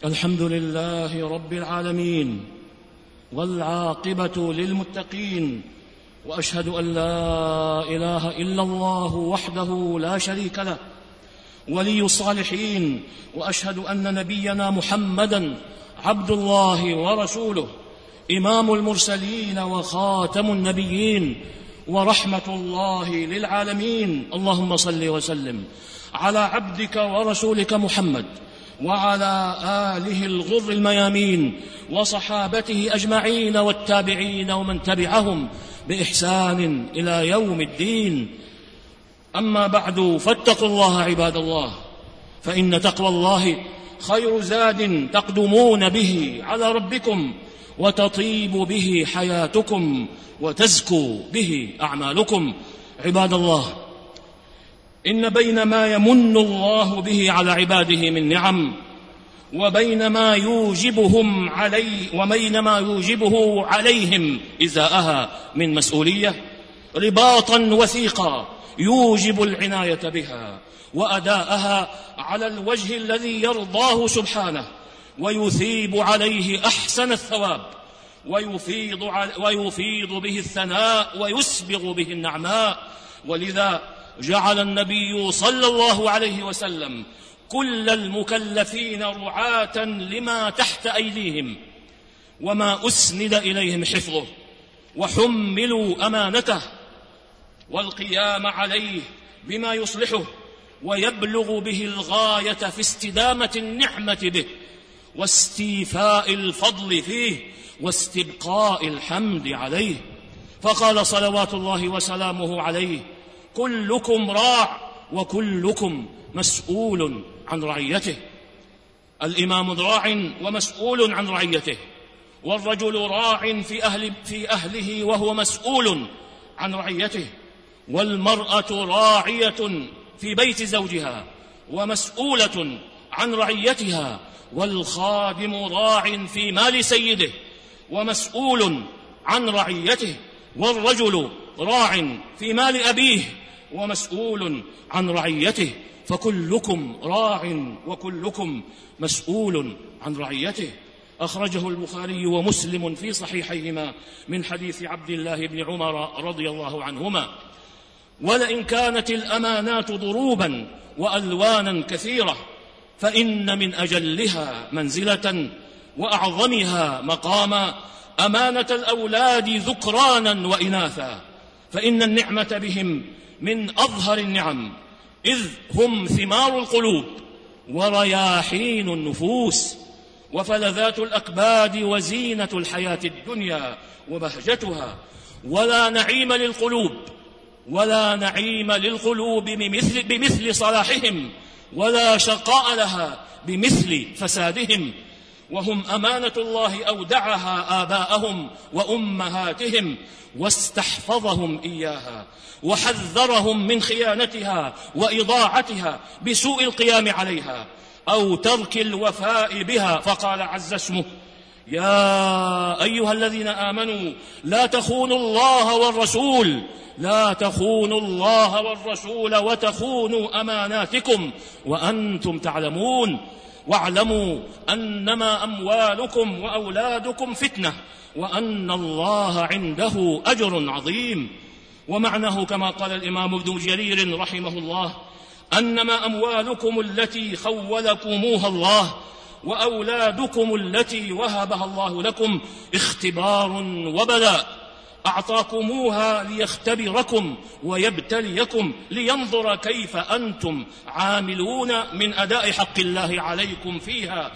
الحمد لله رب العالمين، والعاقبة للمتقين، وأشهد أن لا إله إلا الله وحده لا شريك له ولي الصالحين، وأشهد أن نبينا محمدًا عبد الله ورسوله، إمام المرسلين وخاتم النبيين، ورحمة الله للعالمين. اللهم صل وسلم على عبدك ورسولك محمد وعلى آله الغر الميامين وصحابته أجمعين والتابعين ومن تبعهم بإحسان إلى يوم الدين. أما بعد، فاتقوا الله عباد الله، فإن تقوى الله خير زاد تقدمون به على ربكم، وتطيب به حياتكم، وتزكو به أعمالكم. عباد الله، إن بين ما يمن الله به على عباده من نعم وبين ما يوجبه عليهم إزاءها من مسؤولية رباطا وثيقا يوجب العناية بها وأداءها على الوجه الذي يرضاه سبحانه، ويثيب عليه أحسن الثواب، ويفيض به الثناء، ويسبغ به النعماء. ولذا جعل النبي صلى الله عليه وسلم كل المكلفين رعاة لما تحت أيديهم وما أسند إليهم حفظه، وحملوا أمانته والقيام عليه بما يصلحه ويبلغ به الغاية في استدامة النعمة به واستيفاء الفضل فيه واستبقاء الحمد عليه. فقال صلوات الله وسلامه عليه: كلكم راع وكلكم مسؤول عن رعيته. الإمام راع ومسؤول عن رعيته، والرجل راع في أهله وهو مسؤول عن رعيته، والمرأة راعية في بيت زوجها ومسؤولة عن رعيتها، والخادم راع في مال سيده ومسؤول عن رعيته، والرجل راع في مال أبيه ومسؤول عن رعيته. فكلكم راع وكلكم مسؤول عن رعيته. أخرجه البخاري ومسلم في صحيحيهما من حديث عبد الله بن عمر رضي الله عنهما: ولئن كانت الأمانات ضروبا وألوانا كثيرة، فإن من أجلها منزلة وأعظمها مقاما أمانة الأولاد ذكرانا وإناثا، فإن النعمة بهم من أظهر النعم، إذ هم ثمار القلوب ورياحين النفوس وفلذات الأكباد وزينة الحياة الدنيا وبهجتها. ولا نعيم للقلوب بمثل صلاحهم، ولا شقاء لها بمثل فسادهم. وهم أمانة الله أودعها آباءهم وأمهاتهم، واستحفظهم إياها، وحذرهم من خيانتها وإضاعتها بسوء القيام عليها أو ترك الوفاء بها. فقال عز اسمه: يا أيها الذين آمنوا لا تخونوا الله والرسول وتخونوا أماناتكم وأنتم تعلمون، واعلموا أنما أموالكم وأولادكم فتنة وأن الله عنده أجر عظيم. ومعناه كما قال الإمام ابن جرير رحمه الله: أنما أموالكم التي خولكموها الله وأولادكم التي وهبها الله لكم اختبار وبلاء، أعطاكموها ليختبركم ويبتليكم لينظر كيف أنتم عاملون من أداء حق الله عليكم فيها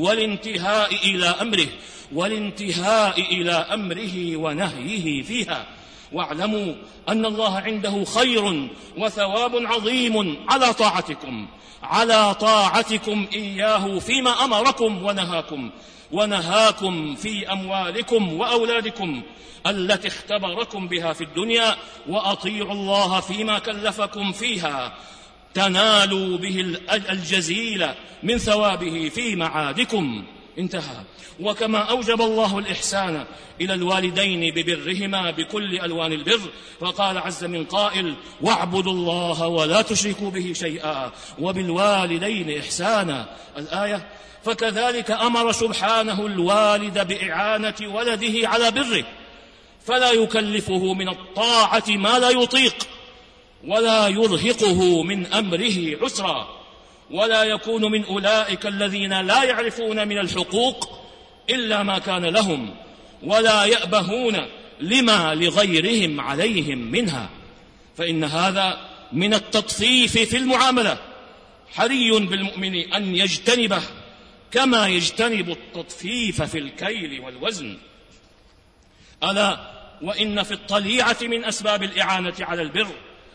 والانتهاء إلى أمره ونهيه فيها. واعلموا أن الله عنده خير وثواب عظيم على طاعتكم إياه فيما أمركم ونهاكم في أموالكم وأولادكم التي اختبركم بها في الدنيا، وأطيعوا الله فيما كلفكم فيها تنالوا به الجزيل من ثوابه في معادكم. انتهى. وكما أوجب الله الإحسان إلى الوالدين ببرهما بكل ألوان البر، فقال عز من قائل: واعبدوا الله ولا تشركوا به شيئا وبالوالدين إحسانا، الآية. فكذلك أمر سبحانه الوالد بإعانة ولده على بره، فلا يكلفه من الطاعة ما لا يطيق، ولا يرهقه من أمره عسرا، ولا يكون من أولئك الذين لا يعرفون من الحقوق إلا ما كان لهم، ولا يأبهون لما لغيرهم عليهم منها، فإن هذا من التطفيف في المعاملة، حري بالمؤمن أن يجتنبه كما يجتنب التطفيف في الكيل والوزن. ألا وإن في الطليعة من أسباب الإعانة على البر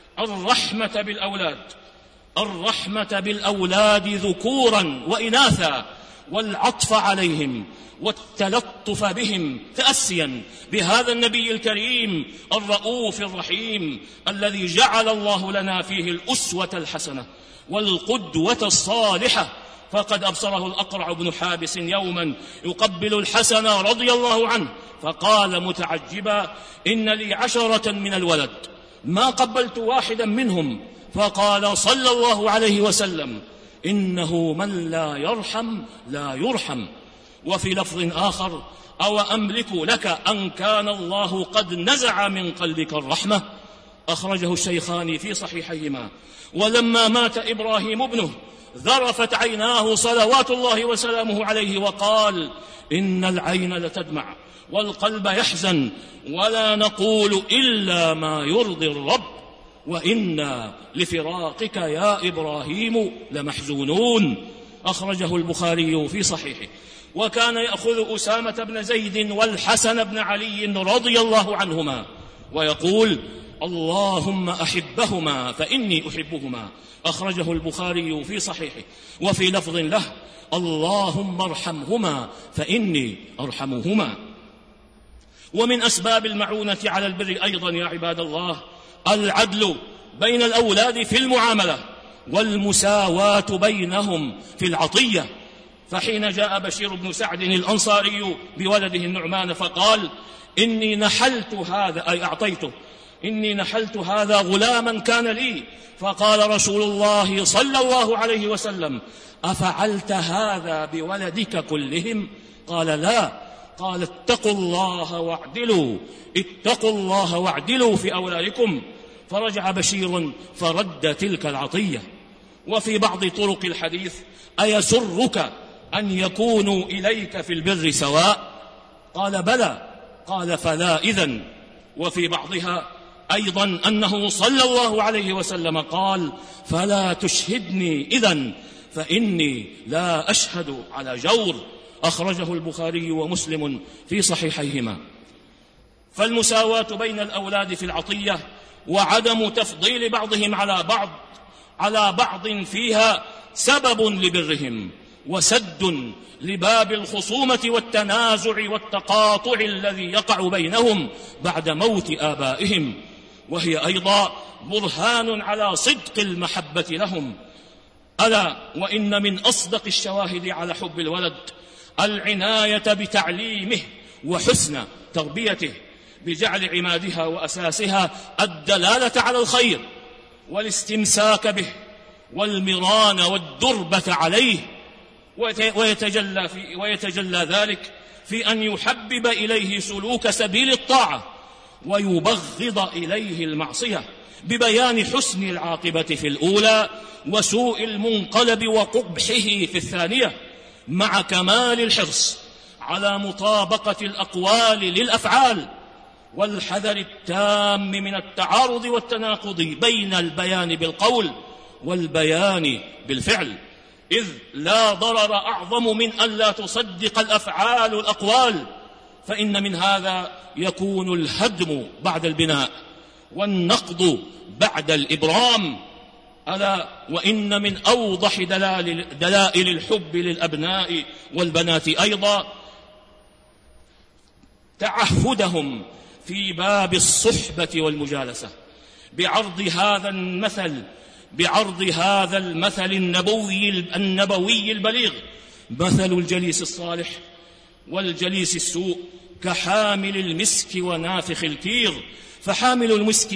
الرحمة بالأولاد ذكورا وإناثا، والعطف عليهم والتلطف بهم، تأسيا بهذا النبي الكريم الرؤوف الرحيم الذي جعل الله لنا فيه الأسوة الحسنة والقدوة الصالحة. فقد أبصره الأقرع بن حابس يوما يقبل الحسن رضي الله عنه، فقال متعجبا: إن لي 10 من الولد ما قبلت واحدا منهم. فقال صلى الله عليه وسلم: إنه من لا يرحم لا يرحم. وفي لفظ آخر: أو أملك لك أن كان الله قد نزع من قلبك الرحمة، أخرجه الشيخان في صحيحيهما. ولما مات إبراهيم ابنه ذرفت عيناه صلوات الله وسلامه عليه، وقال: إن العين لتدمع والقلب يحزن، ولا نقول إلا ما يرضي الرب، وإنا لفراقك يا إبراهيم لمحزونون، أخرجه البخاري في صحيحه. وكان يأخذ أسامة بن زيد والحسن بن علي رضي الله عنهما ويقول: اللهم أحبهما فإني أحبهما، أخرجه البخاري في صحيحه. وفي لفظ له: اللهم ارحمهما فإني أرحمهما. ومن أسباب المعونة على البر أيضا يا عباد الله العدل بين الأولاد في المعاملة، والمساواة بينهم في العطية. فحين جاء بشير بن سعد الأنصاري بولده النعمان فقال: إني نحلت هذا غلاما كان لي. فقال رسول الله صلى الله عليه وسلم: أفعلت هذا بولدك كلهم؟ قال: لا. قال: اتقوا الله واعدلوا في أولادكم. فرجع بشير فرد تلك العطية. وفي بعض طرق الحديث: أيسرك أن يكونوا إليك في البر سواء؟ قال: بلى. قال: فلا إذن. وفي بعضها أيضا أنه صلى الله عليه وسلم قال: فلا تشهدني إذن فإني لا أشهد على جور، أخرجه البخاري ومسلم في صحيحيهما. فالمساواة بين الأولاد في العطية وعدم تفضيل بعضهم على بعض فيها سبب لبرهم وسد لباب الخصومة والتنازع والتقاطع الذي يقع بينهم بعد موت آبائهم، وهي أيضا برهان على صدق المحبة لهم. ألا وإن من أصدق الشواهد على حب الولد العناية بتعليمه وحسن تربيته، بجعل عمادها وأساسها الدلالة على الخير والاستمساك به والمران والدربة عليه، ويتجلى ذلك في أن يحبب إليه سلوك سبيل الطاعة ويبغض إليه المعصية، ببيان حسن العاقبة في الأولى وسوء المنقلب وقبحه في الثانية، مع كمال الحرص على مطابقة الأقوال للأفعال والحذر التام من التعارض والتناقض بين البيان بالقول والبيان بالفعل، إذ لا ضرر أعظم من أن لا تصدق الأفعال الأقوال، فإن من هذا يكون الهدم بعد البناء والنقض بعد الإبرام. ألا وإن من أوضح دلائل الحب للأبناء والبنات أيضا تعهدهم في باب الصحبة والمجالسة بعرض هذا المثل النبوي البليغ، مثل الجليس الصالح والجليس السوء كحامل المسك ونافخ الكير. فحامل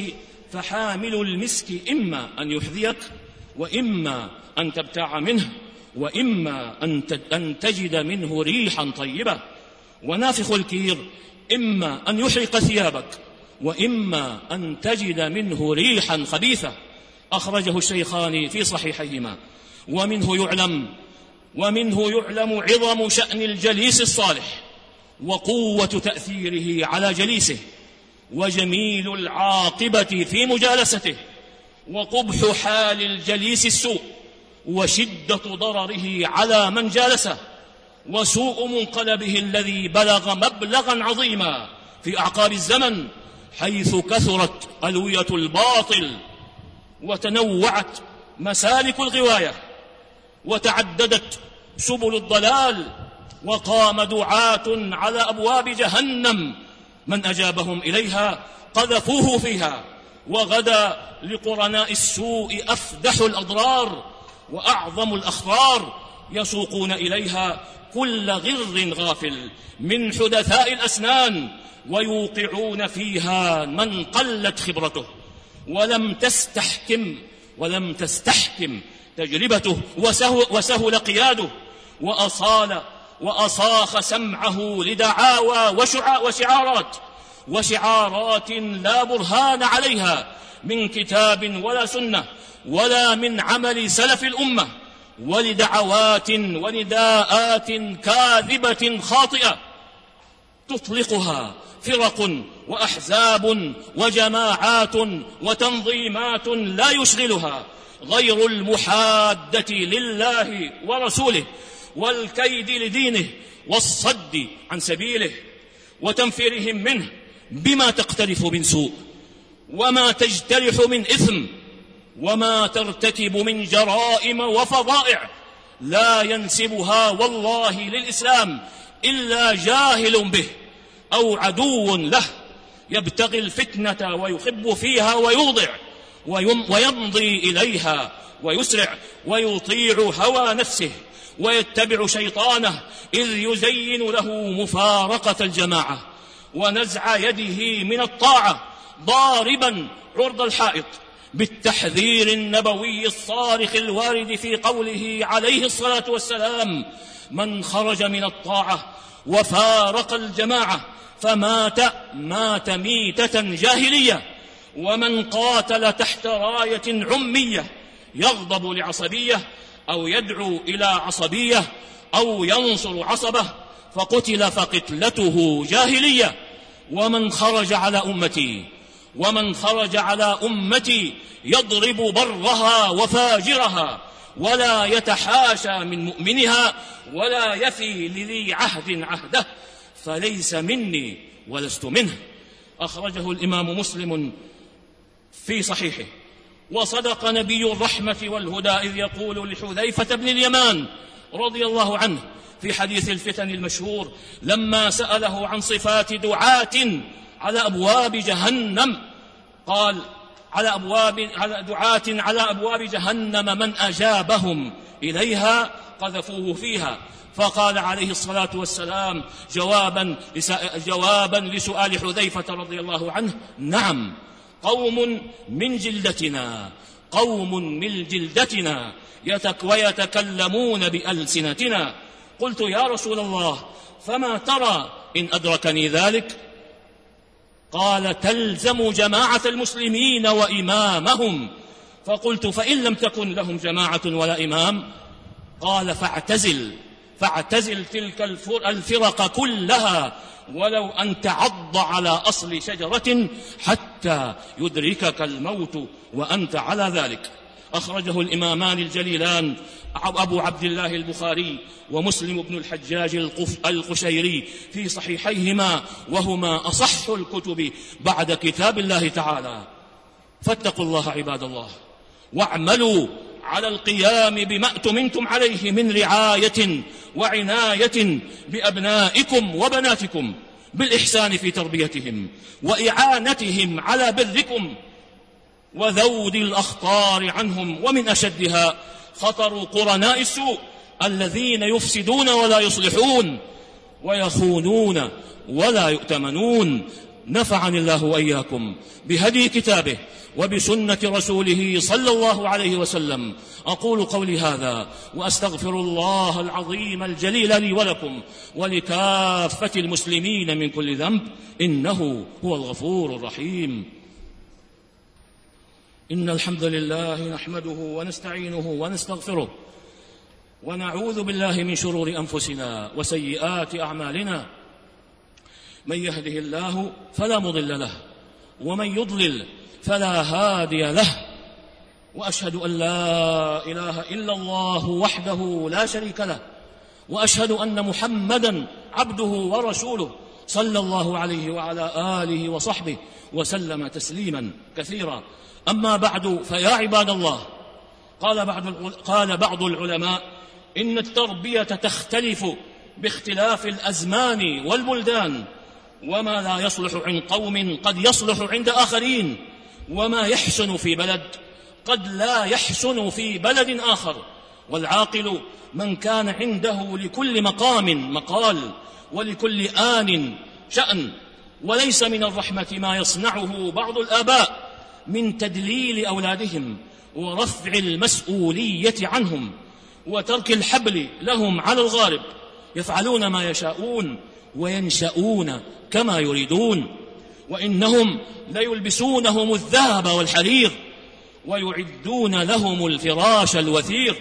المسك إما أن يحذيك، وإما أن تبتاع منه، وإما أن تجد منه ريحا طيبة. ونافخ الكير إما أن يحرق ثيابك، وإما أن تجد منه ريحا خبيثة. أخرجه الشيخان في صحيحيهما. ومنه يعلم عظم شأن الجليس الصالح وقوة تأثيره على جليسه، وجميل العاقبة في مجالسته، وقبح حال الجليس السوء، وشدة ضرره على من جالسه، وسوء منقلبه الذي بلغ مبلغا عظيما في أعقاب الزمن، حيث كثرت ألوية الباطل، وتنوعت مسالك الغواية، وتعددت سبل الضلال، وقام دعاة على أبواب جهنم من أجابهم إليها قذفوه فيها. وغدا لقرناء السوء أفدح الأضرار وأعظم الأخطار، يسوقون إليها كل غر غافل من حدثاء الأسنان، ويوقعون فيها من قلت خبرته ولم تستحكم تجربته، وسهل قياده، وأصاخ سمعه لدعاوى وشعارات لا برهان عليها من كتاب ولا سنة ولا من عمل سلف الأمة، ولدعوات ونداءات كاذبة خاطئة تطلقها فرق وأحزاب وجماعات وتنظيمات لا يشغلها غير المحادة لله ورسوله، والكيد لدينه، والصد عن سبيله، وتنفيرهم منه بما تقترف من سوء، وما تجترح من إثم، وما ترتكب من جرائم وفظائع، لا ينسبها والله للإسلام إلا جاهل به أو عدو له، يبتغي الفتنة ويخب فيها ويوضع، ويمضي إليها ويسرع، ويطيع هوى نفسه، ويتبع شيطانه إذ يزين له مفارقة الجماعة ونزع يده من الطاعة، ضاربا عرض الحائط بالتحذير النبوي الصارخ الوارد في قوله عليه الصلاة والسلام: من خرج من الطاعة وفارق الجماعة فمات ميتة جاهلية، ومن قاتل تحت راية عمية يغضب لعصبية أو يدعو إلى عصبية أو ينصر عصبة فقتل فقتلته جاهلية. ومن خرج على أمتي يضرب برها وفاجرها ولا يتحاشى من مؤمنها ولا يفي لذي عهد عهده فليس مني ولست منه. أخرجه الإمام مسلم في صحيحه. وصدق نبي الرحمة والهدى إذ يقول لحذيفة بن اليمان رضي الله عنه في حديث الفتن المشهور لما سأله عن صفات دعاة على أبواب جهنم، قال: دعاة على أبواب جهنم من أجابهم إليها قذفوه فيها. فقال عليه الصلاة والسلام جوابا لسؤال حذيفة رضي الله عنه: نعم، قوم من جلدتنا ويتكلمون بألسنتنا. قلت: يا رسول الله، فما ترى إن أدركني ذلك؟ قال: تلزم جماعة المسلمين وإمامهم. فقلت: فإن لم تكن لهم جماعة ولا إمام؟ قال: فاعتزل تلك الفرق كلها ولو أن تعض على أصل شجرة حتى يدركك الموت وأنت على ذلك. أخرجه الإمامان الجليلان أبو عبد الله البخاري ومسلم بن الحجاج القشيري في صحيحيهما، وهما أصح الكتب بعد كتاب الله تعالى. فاتقوا الله عباد الله، واعملوا على القيام بما اؤتمنتم عليه من رعاية وعناية بأبنائكم وبناتكم، بالإحسان في تربيتهم وإعانتهم على بركم وذود الأخطار عنهم. ومن أشدها خطر قرناء السوء الذين يفسدون ولا يصلحون ويخونون ولا يؤتمنون. نفعني الله وإياكم بهدي كتابه وبسنة رسوله صلى الله عليه وسلم. أقول قولي هذا وأستغفر الله العظيم الجليل لي ولكم ولكافة المسلمين من كل ذنب، إنه هو الغفور الرحيم. إن الحمد لله نحمده ونستعينه ونستغفره ونعوذ بالله من شرور أنفسنا وسيئات أعمالنا. من يهده الله فلا مضل له ومن يضلل فلا هادي له، وأشهد أن لا إله إلا الله وحده لا شريك له، وأشهد أن محمدا عبده ورسوله صلى الله عليه وعلى آله وصحبه وسلم تسليما كثيرا. أما بعد، فيا عباد الله، قال بعض العلماء إن التربية تختلف باختلاف الأزمان والبلدان، وما لا يصلح عند قوم قد يصلح عند آخرين، وما يحسن في بلد قد لا يحسن في بلد آخر. والعاقل من كان عنده لكل مقام مقال ولكل آن شأن. وليس من الرحمة ما يصنعه بعض الآباء من تدليل أولادهم ورفع المسؤولية عنهم وترك الحبل لهم على الغارب. يفعلون ما يشاءون وينشأون كما يريدون، وإنهم ليلبسونهم الذهب والحرير ويعدون لهم الفراش الوثير،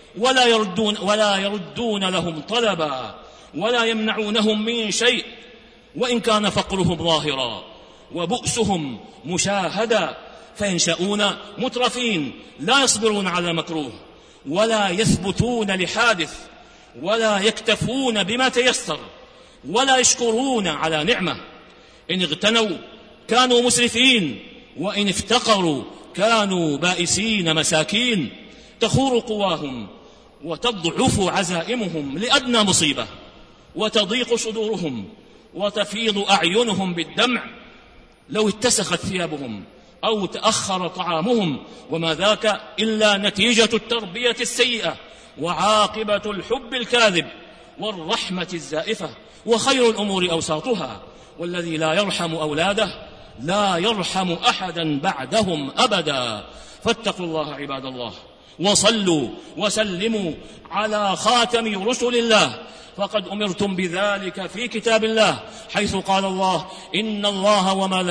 ولا يردون لهم طلبا ولا يمنعونهم من شيء، وإن كان فقرهم ظاهرا وبؤسهم مشاهدا. فينشأون مترفين لا يصبرون على مكروه ولا يثبتون لحادث ولا يكتفون بما تيسر ولا يشكرون على نعمة. إن اغتنوا كانوا مسرفين، وإن افتقروا كانوا بائسين مساكين. تخور قواهم وتضعف عزائمهم لأدنى مصيبة، وتضيق صدورهم وتفيض أعينهم بالدمع لو اتسخت ثيابهم أو تأخر طعامهم، وما ذاك إلا نتيجة التربية السيئة وعاقبة الحب الكاذب والرحمة الزائفة. وخير الأمور أوساطها، والذي لا يرحم أولاده لا يرحم أحدا بعدهم أبدا. فاتقوا الله عباد الله، وصلوا وسلموا على خاتم رسل الله، فقد أمرتم بذلك في كتاب الله، حيث قال الله: إن الله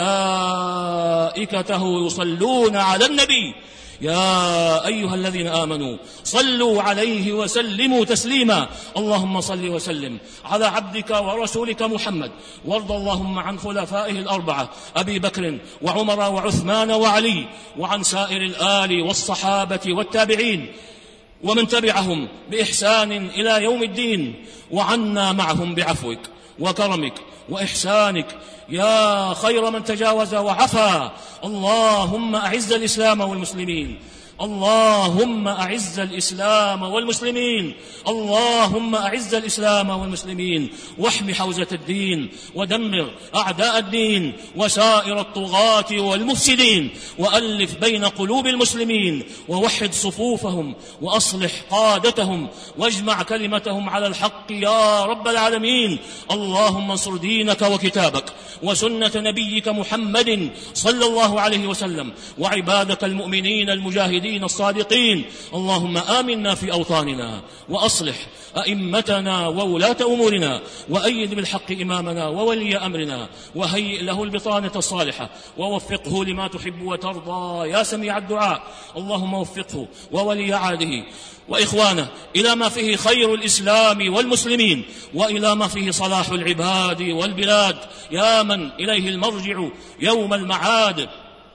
وملائكته يصلون على النبي يا أيها الذين آمنوا صلوا عليه وسلموا تسليما. اللهم صل وسلم على عبدك ورسولك محمد، وارض اللهم عن خلفائه الأربعة أبي بكر وعمر وعثمان وعلي، وعن سائر الآل والصحابة والتابعين ومن تبعهم بإحسان إلى يوم الدين، وعنا معهم بعفوك وكرمك وإحسانك يا خير من تجاوز وعفا. اللهم أعز الإسلام والمسلمين، اللهم أعز الإسلام والمسلمين، اللهم أعز الإسلام والمسلمين، واحم حوزة الدين، ودمر أعداء الدين وسائر الطغاة والمفسدين، وألف بين قلوب المسلمين، ووحد صفوفهم، وأصلح قادتهم، واجمع كلمتهم على الحق يا رب العالمين. اللهم انصر دينك وكتابك وسنة نبيك محمد صلى الله عليه وسلم، وعبادك المؤمنين المجاهدين الصادقين. اللهم آمنا في أوطاننا، وأصلح أئمتنا وولاة أمورنا، وأيد بالحق إمامنا وولي أمرنا، وهيئ له البطانة الصالحة، ووفقه لما تحب وترضى يا سميع الدعاء. اللهم وفقه وولي عهده وإخوانه إلى ما فيه خير الإسلام والمسلمين، وإلى ما فيه صلاح العباد والبلاد، يا من إليه المرجع يوم المعاد.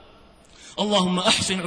اللهم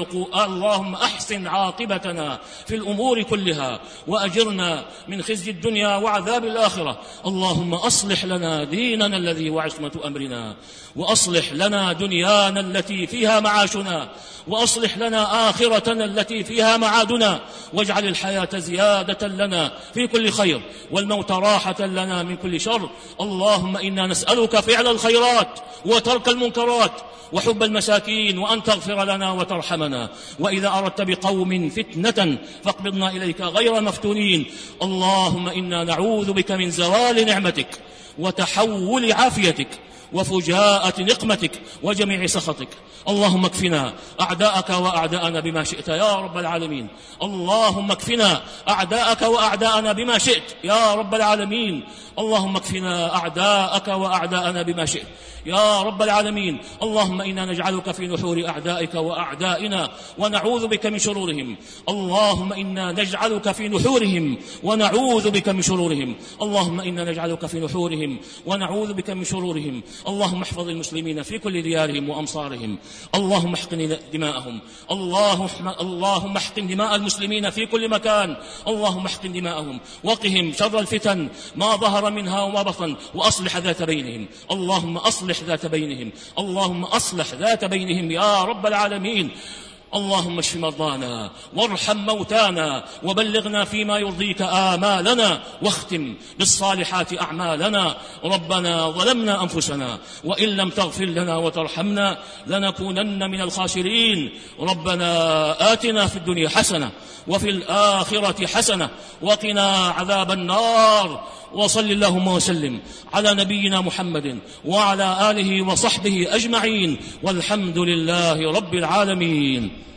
أحسن عاقبتنا في الأمور كلها، وأجرنا من خزي الدنيا وعذاب الآخرة. اللهم أصلح لنا ديننا الذي هو عصمة أمرنا، وأصلح لنا دنيانا التي فيها معاشنا، وأصلح لنا آخرتنا التي فيها معادنا، واجعل الحياة زيادة لنا في كل خير، والموت راحة لنا من كل شر. اللهم إنا نسألك فعل الخيرات وترك المنكرات وحب المساكين، وأن تغفر تغفر لنا وترحمنا، وإذا أردت بقوم فتنة فاقبضنا إليك غير مفتونين. اللهم إنا نعوذ بك من زوال نعمتك وتحول عافيتك وفجاءة نقمتك وجميع سخطك. اللهم اكفنا أعداءك وأعداءنا بما شئت يا رب العالمين. اللهم اكفنا أعداءك وأعداءنا بما شئت يا رب العالمين. اللهم اكفنا أعداءك وأعداءنا بما شئت يا رب العالمين. اللهم إنا نجعلك في نحور أعدائك وأعدائنا ونعوذ بك من شرورهم. اللهم إنا نجعلك في نحورهم ونعوذ بك من شرورهم. اللهم إنا نجعلك في نحورهم ونعوذ بك من شرورهم. اللهم احفظ المسلمين في كل ديارهم وأمصارهم. اللهم احقن دماءهم. اللهم احقن دماء المسلمين في كل مكان. اللهم احقن دماءهم وقهم شر الفتن ما ظهر منها وما بطن، وأصلح ذات بينهم. اللهم أصلح ذات بينهم. اللهم أصلح ذات بينهم يا رب العالمين. اللهم اشف مرضانا وارحم موتانا وبلغنا فيما يرضيك آمالنا، واختم بالصالحات أعمالنا. ربنا ظلمنا أنفسنا وإن لم تغفر لنا وترحمنا لنكونن من الخاسرين. ربنا آتنا في الدنيا حسنة وفي الآخرة حسنة وقنا عذاب النار. وصل اللهم وسلم على نبينا محمد وعلى آله وصحبه أجمعين، والحمد لله رب العالمين.